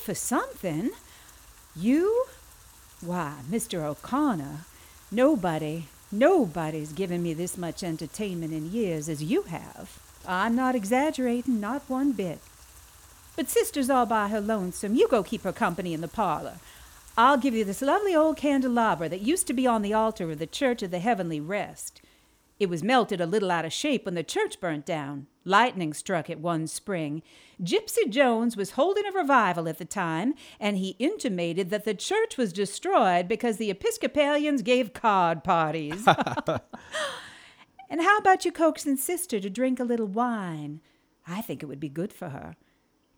for something. You? Why, Mr. O'Connor, nobody's given me this much entertainment in years as you have. I'm not exaggerating, not one bit. But sister's all by her lonesome. You go keep her company in the parlor. I'll give you this lovely old candelabra that used to be on the altar of the Church of the Heavenly Rest. It was melted a little out of shape when the church burnt down. Lightning struck it one spring. Gypsy Jones was holding a revival at the time, and he intimated that the church was destroyed because the Episcopalians gave card parties. And how about you coaxing sister to drink a little wine? I think it would be good for her.